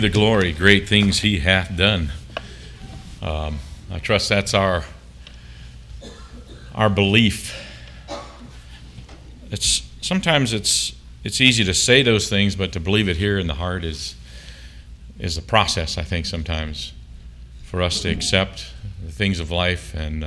The glory, great things he hath done. I trust that's our belief. Sometimes it's easy to say those things, but to believe it here in the heart is a process, I think, sometimes for us to accept the things of life and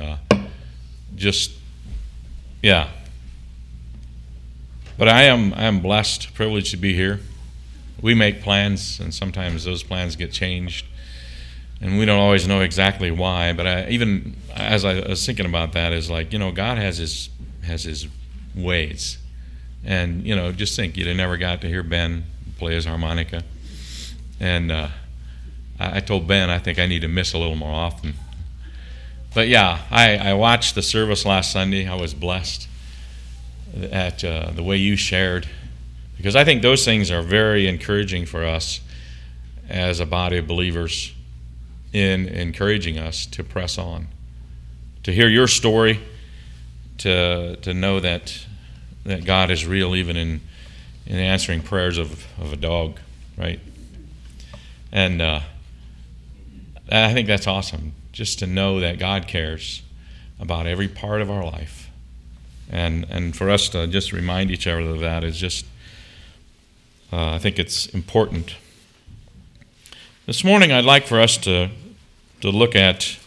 But I am blessed, privileged to be here. We make plans, and sometimes those plans get changed, and we don't always know exactly why. But even as I was thinking about that, is like, God has his ways, and just think, you'd have never got to hear Ben play his harmonica, and I told Ben I think I need to miss a little more often. But yeah, I watched the service last Sunday. I was blessed at the way you shared. Because I think those things are very encouraging for us as a body of believers, in encouraging us to press on, to hear your story, to know that God is real, even in answering prayers of a dog, right? And I think that's awesome, just to know that God cares about every part of our life, and for us to just remind each other of that is just. I think it's important. This morning I'd like for us to look at,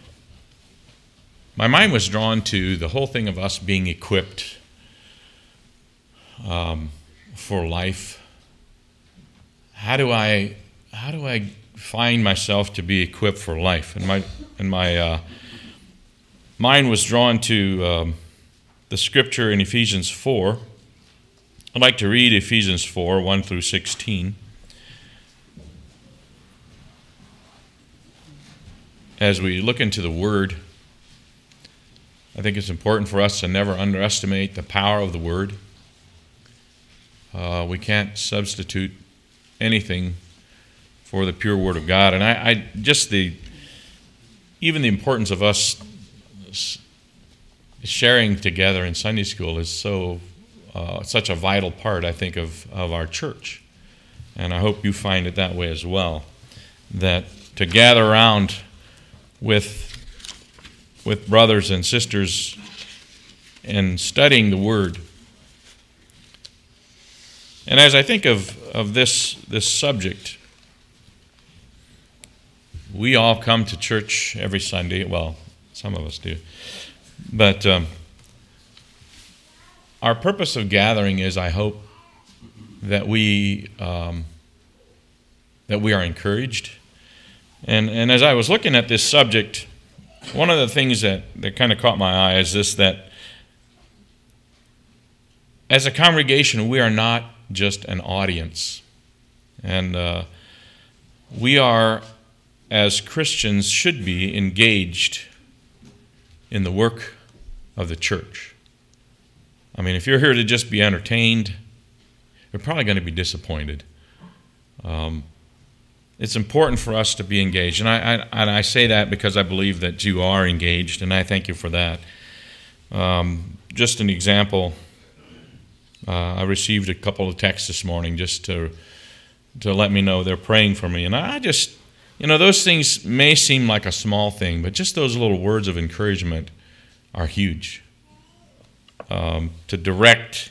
my mind was drawn to the whole thing of us being equipped for life. How do I find myself to be equipped for life? And my mind was drawn to the scripture in Ephesians 4. I'd like to read Ephesians 4, 1 through 16. As we look into the Word, I think it's important for us to never underestimate the power of the Word. We can't substitute anything for the pure Word of God. And even the importance of us sharing together in Sunday school is such a vital part, I think, of our church. And I hope you find it that way as well. That to gather around with brothers and sisters and studying the Word. And as I think of this subject, we all come to church every Sunday. Well, some of us do. But our purpose of gathering is, I hope, that we are encouraged. And as I was looking at this subject, one of the things that kind of caught my eye is this, that as a congregation, we are not just an audience. And we are, as Christians, should be engaged in the work of the church. I mean, if you're here to just be entertained, you're probably going to be disappointed. It's important for us to be engaged, and I say that because I believe that you are engaged, and I thank you for that. Just an example, I received a couple of texts this morning just to let me know they're praying for me, and I just, those things may seem like a small thing, but just those little words of encouragement are huge. To direct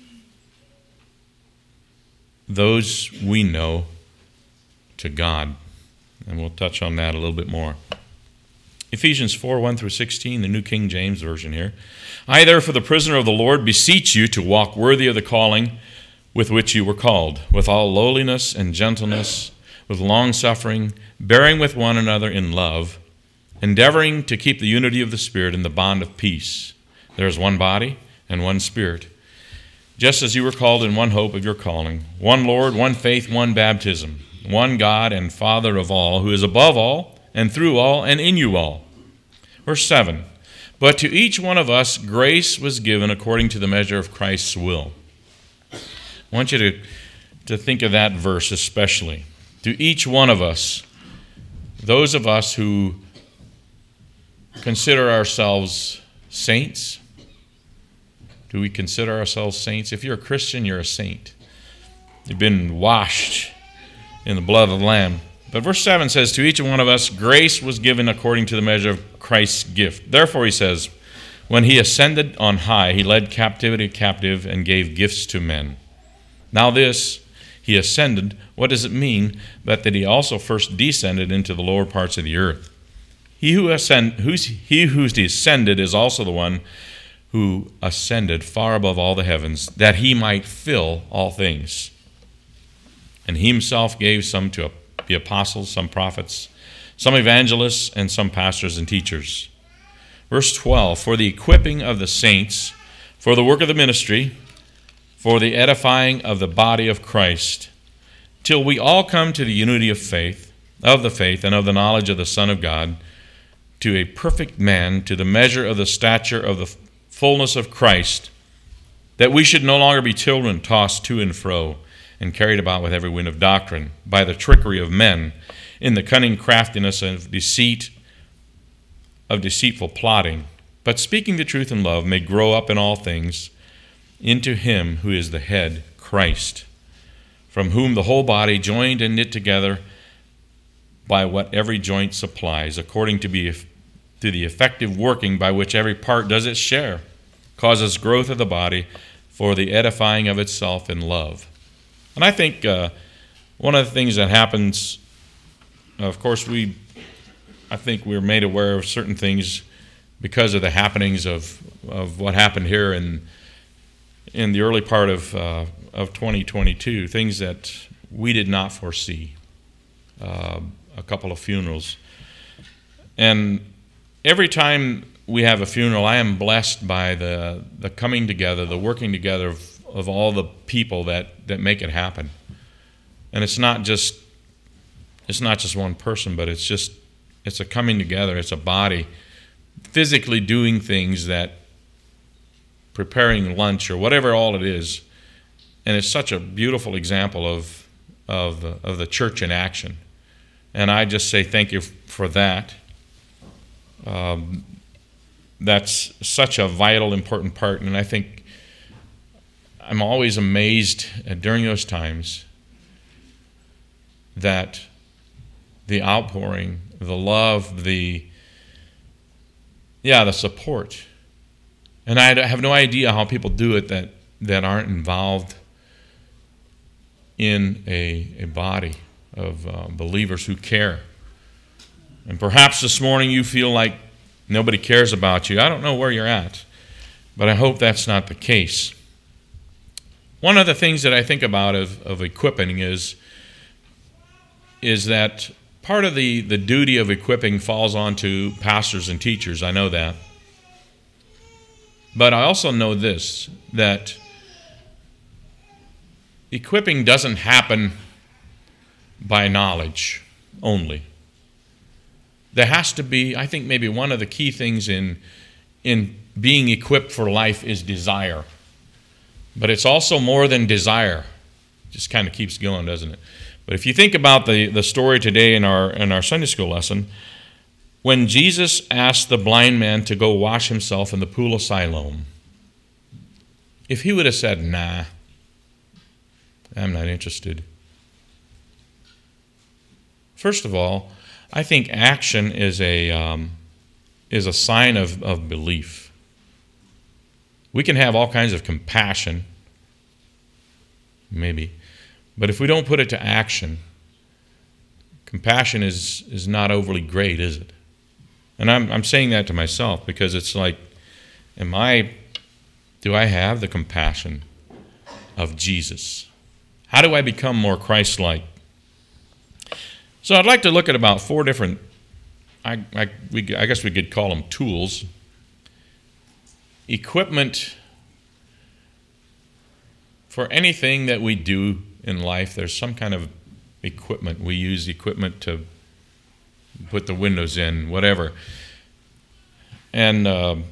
those we know to God. And we'll touch on that a little bit more. Ephesians 4, 1 through 16, the New King James Version here. I, therefore, the prisoner of the Lord, beseech you to walk worthy of the calling with which you were called, with all lowliness and gentleness, with long-suffering, bearing with one another in love, endeavoring to keep the unity of the Spirit in the bond of peace. There is one body and one Spirit, just as you were called in one hope of your calling, one Lord, one faith, one baptism, one God and Father of all, who is above all and through all and in you all. Verse 7, but to each one of us grace was given according to the measure of Christ's will. I want you to think of that verse especially. To each one of us, those of us who consider ourselves saints. Do we consider ourselves saints? If you're a Christian, you're a saint. You've been washed in the blood of the Lamb. But verse 7 says, to each one of us grace was given according to the measure of Christ's gift. Therefore, he says, when he ascended on high, he led captivity captive and gave gifts to men. Now this, he ascended, what does it mean but that he also first descended into the lower parts of the earth? He who descended is also the one who ascended far above all the heavens, that he might fill all things. And he himself gave some to the apostles, some prophets, some evangelists, and some pastors and teachers. Verse 12, for the equipping of the saints, for the work of the ministry, for the edifying of the body of Christ, till we all come to the unity of the faith, and of the knowledge of the Son of God, to a perfect man, to the measure of the stature of the fullness of Christ, that we should no longer be children tossed to and fro, and carried about with every wind of doctrine, by the trickery of men, in the cunning craftiness of deceit, of deceitful plotting, but speaking the truth in love, may grow up in all things into him who is the head, Christ, from whom the whole body, joined and knit together by what every joint supplies, according to the effective working by which every part does its share, causes growth of the body for the edifying of itself in love. And I think one of the things that happens, of course, I think we're made aware of certain things because of the happenings of what happened here in the early part of 2022, things that we did not foresee, a couple of funerals. And every time we have a funeral, I am blessed by the coming together, the working together of all the people that make it happen. And it's not just one person, but it's a coming together, it's a body physically doing things, that preparing lunch or whatever all it is. And it's such a beautiful example of the church in action. And I just say thank you for that. That's such a vital, important part. And I think I'm always amazed during those times that the outpouring, the love, the support. And I have no idea how people do it that aren't involved in a body of believers who care. And perhaps this morning you feel like nobody cares about you. I don't know where you're at, but I hope that's not the case. One of the things that I think about of equipping is that part of the duty of equipping falls onto pastors and teachers. I know that. But I also know this, that equipping doesn't happen by knowledge only. There has to be, I think maybe one of the key things in being equipped for life is desire. But it's also more than desire. It just kind of keeps going, doesn't it? But if you think about the story today in our Sunday school lesson, when Jesus asked the blind man to go wash himself in the pool of Siloam, if he would have said, nah, I'm not interested. First of all, I think action is a sign of belief. We can have all kinds of compassion, maybe, but if we don't put it to action, compassion is not overly great, is it? And I'm saying that to myself because it's like, do I have the compassion of Jesus? How do I become more Christ-like? So I'd like to look at about 4 different, I guess we could call them tools. Equipment. For anything that we do in life, there's some kind of equipment. We use equipment to put the windows in, whatever. And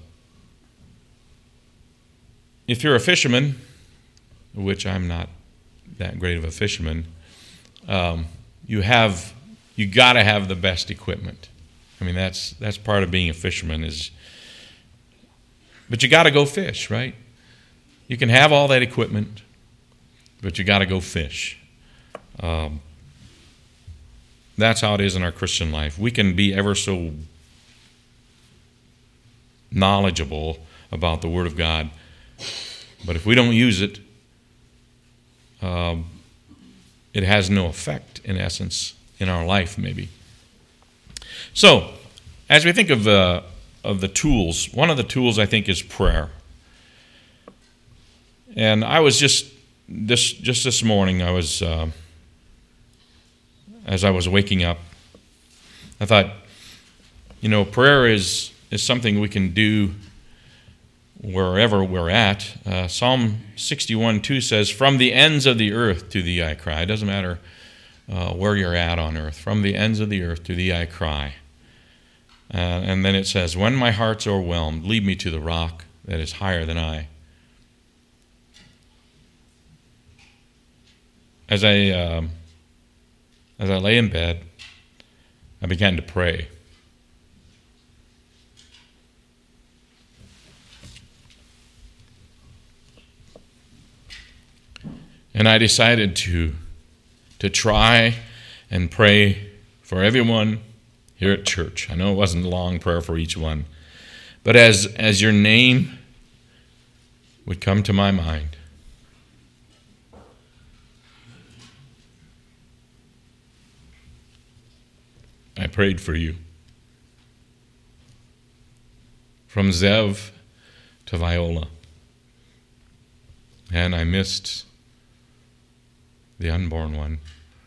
if you're a fisherman, which I'm not that great of a fisherman, you got to have the best equipment. I mean, that's part of being a fisherman but you got to go fish, right? You can have all that equipment, but you got to go fish. That's how it is in our Christian life. We can be ever so knowledgeable about the Word of God, but if we don't use it, it has no effect, in essence, in our life, maybe. So, as we think of the tools, one of the tools I think is prayer. And I was just this morning, I was as I was waking up, I thought, prayer is something we can do wherever we're at. Psalm 61:2 says, "From the ends of the earth to thee I cry." It doesn't matter where you're at on earth. From the ends of the earth to thee I cry. And then it says, "When my heart's overwhelmed, lead me to the rock that is higher than I." As I lay in bed, I began to pray. And I decided to try and pray for everyone here at church. I know it wasn't a long prayer for each one, but as your name would come to my mind, I prayed for you. From Zev to Viola. And I missed the unborn one.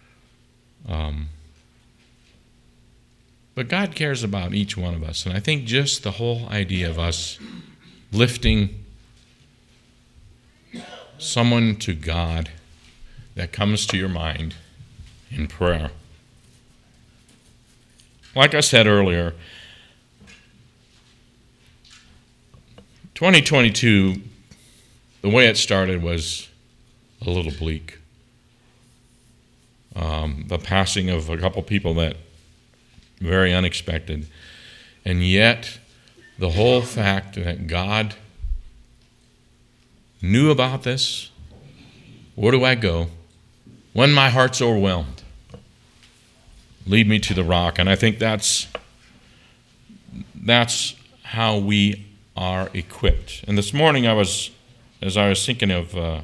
But God cares about each one of us. And I think just the whole idea of us lifting someone to God that comes to your mind in prayer. Like I said earlier, 2022, the way it started was a little bleak. The passing of a couple people that very unexpected. And yet, the whole fact that God knew about this, where do I go? When my heart's overwhelmed, lead me to the rock. And I think that's how we are equipped. And this morning as I was thinking of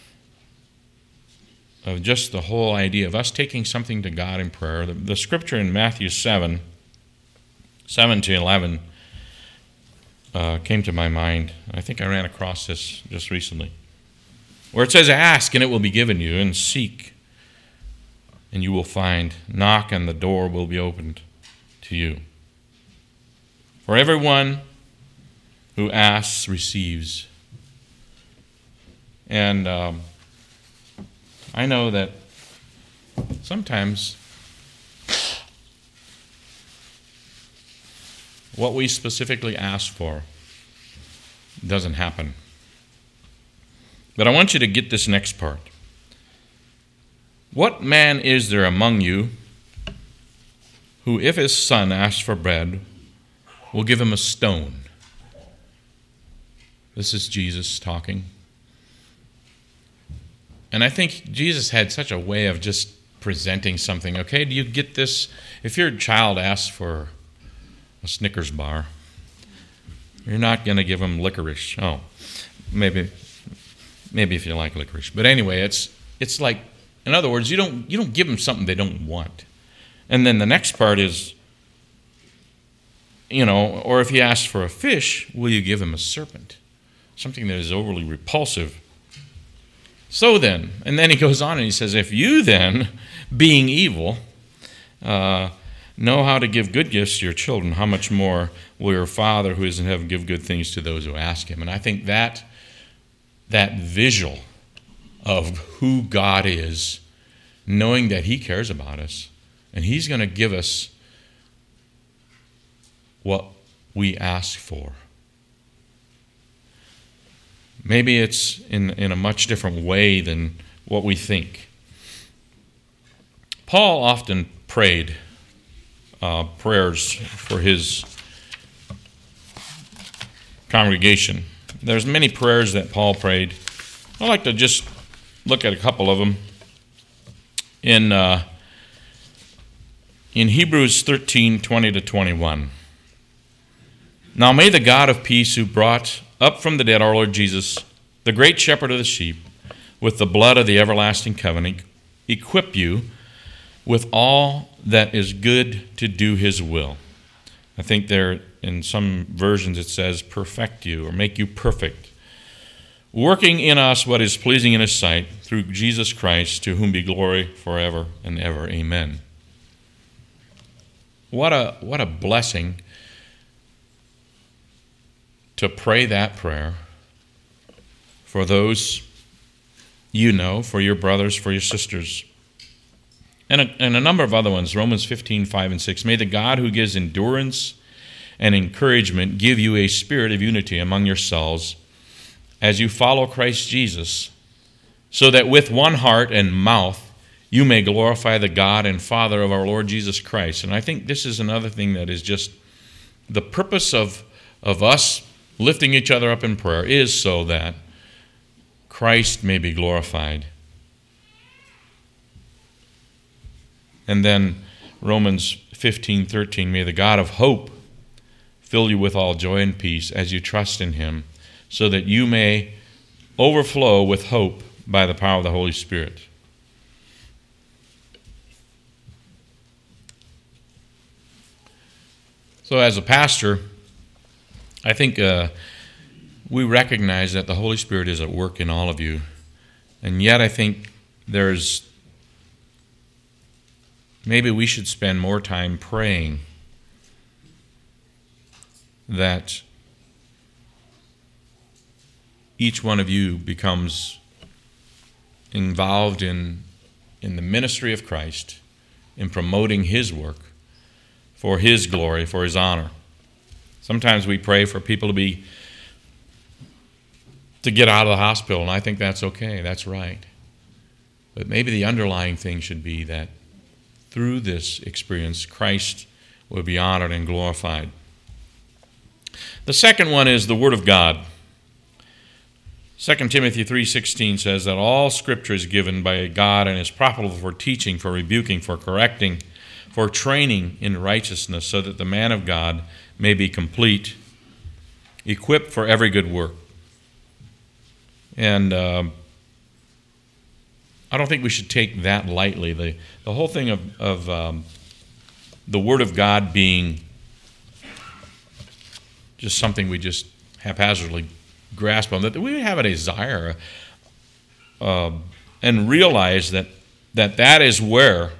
just the whole idea of us taking something to God in prayer, the scripture in Matthew 7 to 11 came to my mind. I think I ran across this just recently, where it says, "Ask and it will be given you, and seek and you will find. Knock and the door will be opened to you. For everyone who asks receives." And I know that sometimes what we specifically ask for doesn't happen. But I want you to get this next part. "What man is there among you who, if his son asks for bread, will give him a stone?" This is Jesus talking. And I think Jesus had such a way of just presenting something. Okay, do you get this? If your child asks for a Snickers bar, you're not going to give them licorice. Oh, maybe if you like licorice. But anyway, it's like, in other words, you don't give them something they don't want. And then the next part is, or if he asks for a fish, will you give him a serpent? Something that is overly repulsive. "So then," and then he goes on and he says, "If you then, being evil, know how to give good gifts to your children, how much more will your Father who is in heaven give good things to those who ask him?" And I think that visual of who God is, knowing that he cares about us, and he's going to give us what we ask for. Maybe it's in a much different way than what we think. Paul often prayed prayers for his congregation. There's many prayers that Paul prayed. I'd like to just look at a couple of them. In in Hebrews 13:20-21. Now may the God of peace, who brought up from the dead our Lord Jesus, the great shepherd of the sheep, with the blood of the everlasting covenant, equip you with all that is good to do his will. I think there in some versions it says perfect you, or make you perfect, working in us what is pleasing in his sight, through Jesus Christ, to whom be glory forever and ever. Amen. What a blessing to pray that prayer for those you know, for your brothers, for your sisters, and a number of other ones. Romans 15:5-6. May the God who gives endurance and encouragement give you a spirit of unity among yourselves as you follow Christ Jesus, so that with one heart and mouth you may glorify the God and Father of our Lord Jesus Christ. And I think this is another thing that is just the purpose of us lifting each other up in prayer, is so that Christ may be glorified. And then Romans 15:13, may the God of hope fill you with all joy and peace as you trust in him, so that you may overflow with hope by the power of the Holy Spirit. So as a pastor, I think we recognize that the Holy Spirit is at work in all of you. And yet I think maybe we should spend more time praying that each one of you becomes involved in the ministry of Christ, in promoting his work for his glory, for his honor. Sometimes we pray for people to get out of the hospital, and I think that's okay, that's right. But maybe the underlying thing should be that through this experience, Christ will be honored and glorified. The second one is the Word of God. 2 Timothy 3:16 says that all Scripture is given by God and is profitable for teaching, for rebuking, for correcting, for training in righteousness, so that the man of God may be complete, equipped for every good work. And I don't think we should take that lightly. The whole thing of the Word of God being just something we just haphazardly grasp on, that we have a desire and realize that is where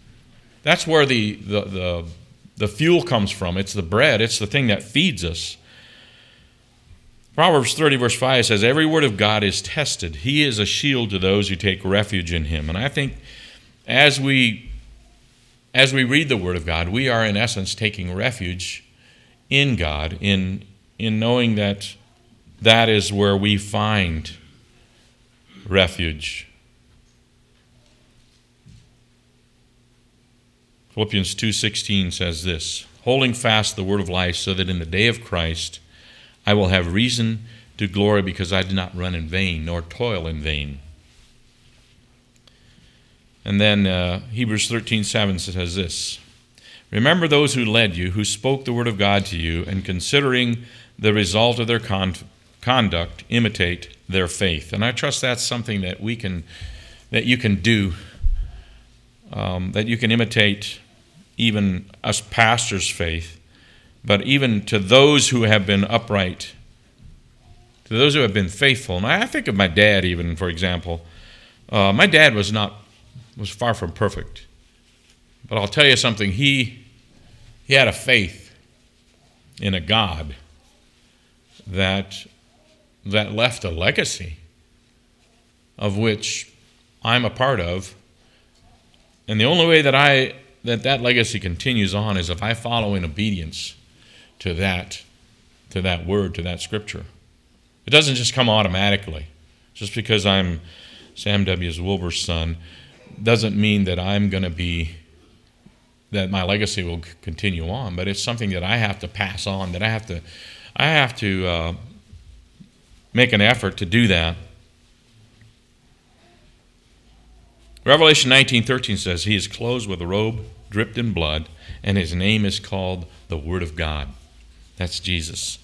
the fuel comes from. It's the bread. It's the thing that feeds us. Proverbs 30 verse 5 says, every word of God is tested. He is a shield to those who take refuge in him. And I think as we read the Word of God, we are in essence taking refuge in God, in knowing that is where we find refuge. Philippians 2:16 says this, holding fast the word of life, so that in the day of Christ I will have reason to glory, because I did not run in vain nor toil in vain. And then Hebrews 13:7 says this, remember those who led you, who spoke the word of God to you, and considering the result of their conduct, imitate their faith. And I trust that's something that you can do, that you can imitate even us pastors' faith, but even to those who have been upright, to those who have been faithful. And I think of my dad even, for example. My dad was far from perfect. But I'll tell you something, he had a faith in a God that left a legacy of which I'm a part of. And the only way that legacy continues on is if I follow in obedience to that word, to that scripture. It doesn't just come automatically. Just because I'm Sam W. Wilbur's son doesn't mean that that my legacy will continue on, but it's something that I have to pass on, that I have to make an effort to do that. Revelation 19:13 says, he is clothed with a robe dripped in blood, and his name is called the Word of God. That's Jesus.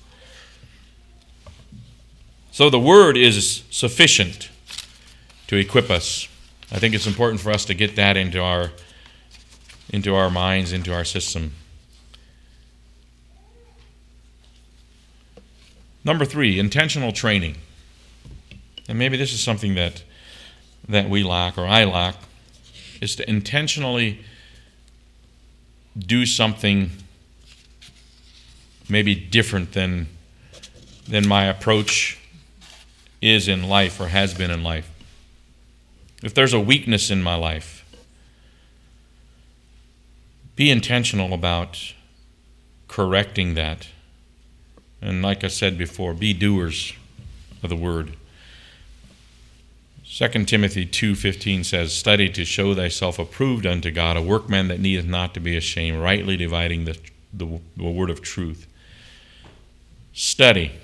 So the Word is sufficient to equip us. I think it's important for us to get that into our minds, into our system. Number 3, intentional training. And maybe this is something that we lack, or I lack, is to intentionally do something maybe different than my approach is in life or has been in life. If there's a weakness in my life, be intentional about correcting that. And like I said before, be doers of the word. 2 Timothy 2:15 says, "Study to show thyself approved unto God, a workman that needeth not to be ashamed, rightly dividing the word of truth." Study.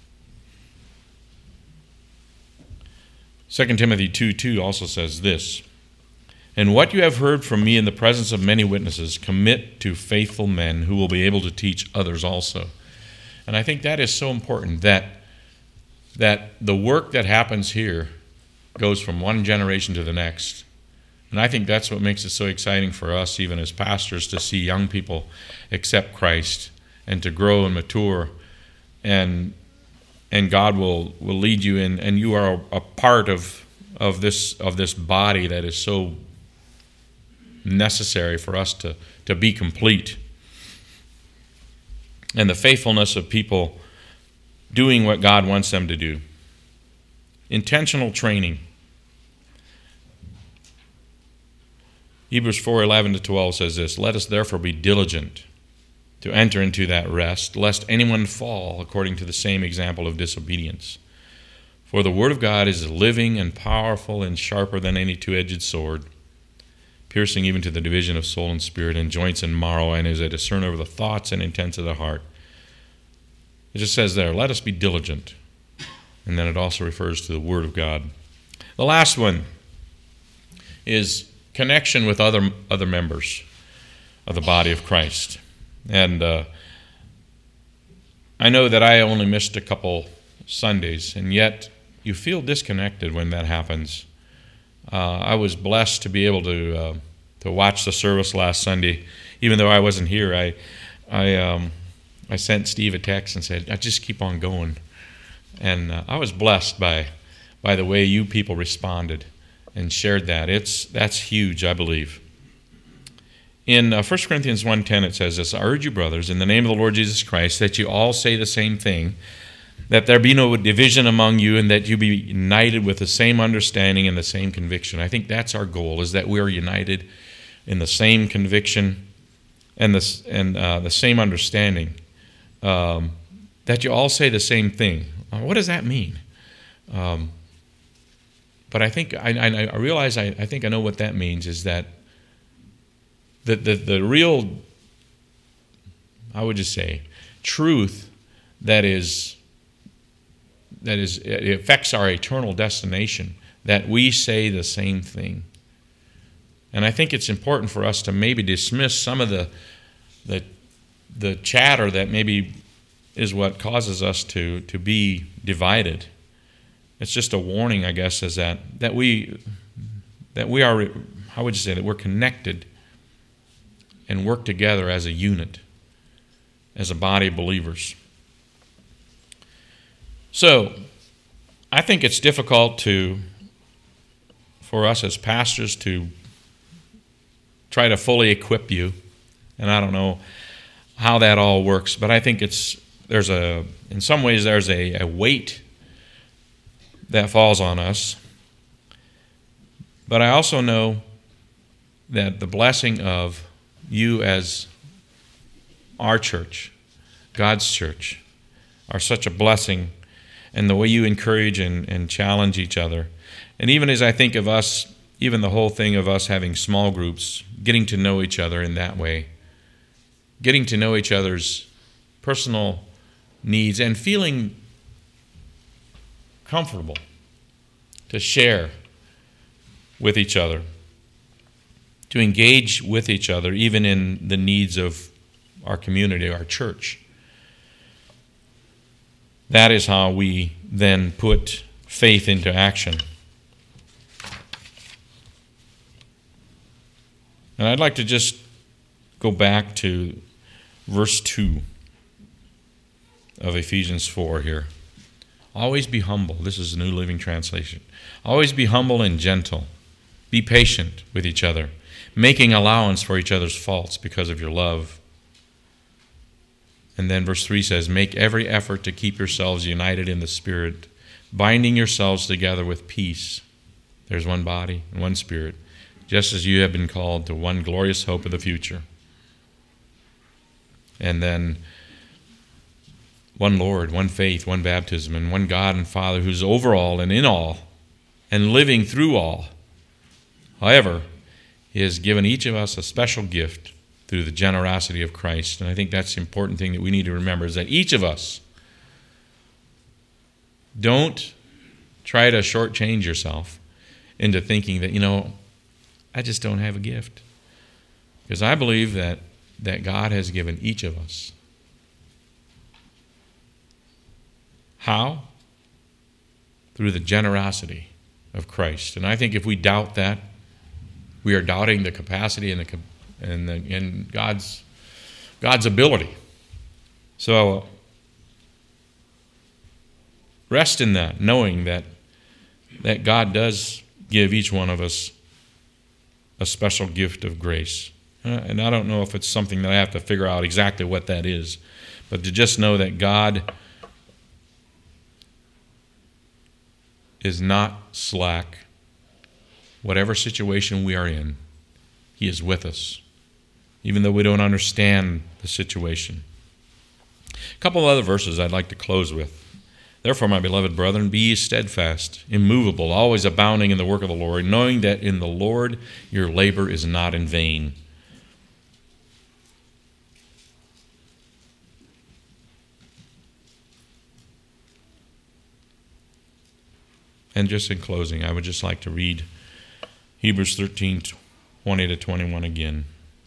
2 Timothy 2:2 also says this, "And what you have heard from me in the presence of many witnesses, commit to faithful men who will be able to teach others also." And I think that is so important, that the work that happens here goes from one generation to the next. And I think that's what makes it so exciting for us, even as pastors, to see young people accept Christ and to grow and mature. And God will lead you in, and you are a part of this body that is so necessary for us to be complete. And the faithfulness of people doing what God wants them to do. Intentional training. Hebrews 4:11-12 says this, "Let us therefore be diligent to enter into that rest, lest anyone fall according to the same example of disobedience. For the word of God is living and powerful and sharper than any two-edged sword, piercing even to the division of soul and spirit and joints and marrow, and is a discerner of the thoughts and intents of the heart." It just says there, let us be diligent. And then it also refers to the Word of God. The last one is connection with other members of the body of Christ. And I know that I only missed a couple Sundays, and yet you feel disconnected when that happens. I was blessed to be able to watch the service last Sunday. Even though I wasn't here, I sent Steve a text and said, "I just keep on going." And I was blessed by the way you people responded and shared that. That's huge, I believe. In 1 Corinthians 1:10 it says this, "I urge you, brothers, in the name of the Lord Jesus Christ, that you all say the same thing, that there be no division among you, and that you be united with the same understanding and the same conviction." I think that's our goal, is that we are united in the same conviction and the same understanding. That you all say the same thing. What does that mean? But I think I realize I think I know what that means, is that the real, I would just say, truth that it affects our eternal destination, that we say the same thing. And I think it's important for us to maybe dismiss some of the chatter that maybe is what causes us to be divided. It's just a warning, I guess, is that we are, how would you say, that we're connected and work together as a unit, as a body of believers. So, I think it's difficult for us as pastors to try to fully equip you, and I don't know how that all works, but I think in some ways there's a weight that falls on us. But I also know that the blessing of you as our church, God's church, are such a blessing, and the way you encourage and challenge each other. And even as I think of us, even the whole thing of us having small groups, getting to know each other in that way, getting to know each other's personal needs and feeling comfortable to share with each other, to engage with each other, even in the needs of our community, our church. That is how we then put faith into action. And I'd like to just go back to verse 2 of Ephesians 4 here. Always be humble. This is the New Living Translation. Always be humble and gentle. Be patient with each other, making allowance for each other's faults because of your love. And then verse 3 says, make every effort to keep yourselves united in the Spirit, binding yourselves together with peace. There's one body and one Spirit, just as you have been called to one glorious hope of the future. And then one Lord, one faith, one baptism, and one God and Father who's over all and in all and living through all. However, He has given each of us a special gift through the generosity of Christ. And I think that's the important thing that we need to remember, is that each of us, don't try to shortchange yourself into thinking that, I just don't have a gift. Because I believe that God has given each of us. How? Through the generosity of Christ. And I think if we doubt that, we are doubting the capacity and God's ability. So rest in that, knowing that God does give each one of us a special gift of grace. And I don't know if it's something that I have to figure out exactly what that is, but to just know that God is not slack. Whatever situation we are in, He is with us, even though we don't understand the situation. A couple of other verses I'd like to close with. Therefore, my beloved brethren, be ye steadfast, immovable, always abounding in the work of the Lord, knowing that in the Lord your labor is not in vain. And just in closing, I would just like to read Hebrews 13:20-21 again.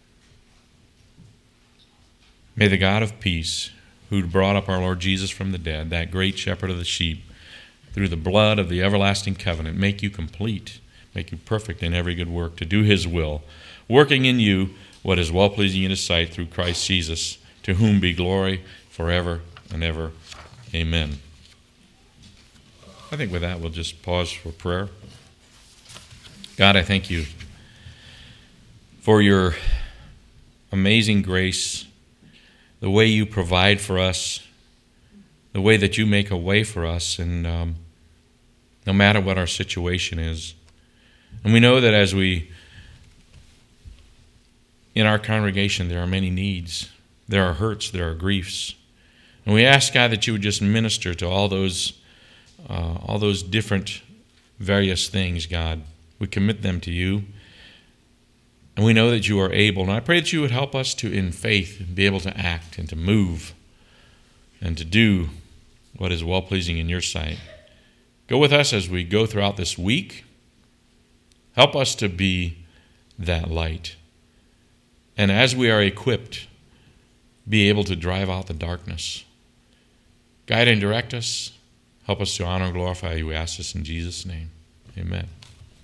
May the God of peace, who brought up our Lord Jesus from the dead, that great shepherd of the sheep, through the blood of the everlasting covenant, make you complete, make you perfect in every good work, to do His will, working in you what is well-pleasing in His sight through Christ Jesus, to whom be glory forever and ever. Amen. I think with that, we'll just pause for prayer. God, I thank You for Your amazing grace, the way You provide for us, the way that You make a way for us, and no matter what our situation is. And we know that in our congregation, there are many needs. There are hurts, there are griefs. And we ask, God, that You would just minister to all those different various things, God. We commit them to You. And we know that You are able. And I pray that You would help us to, in faith, be able to act and to move and to do what is well-pleasing in Your sight. Go with us as we go throughout this week. Help us to be that light. And as we are equipped, be able to drive out the darkness. Guide and direct us. Help us to honor and glorify You. We ask this in Jesus' name. Amen.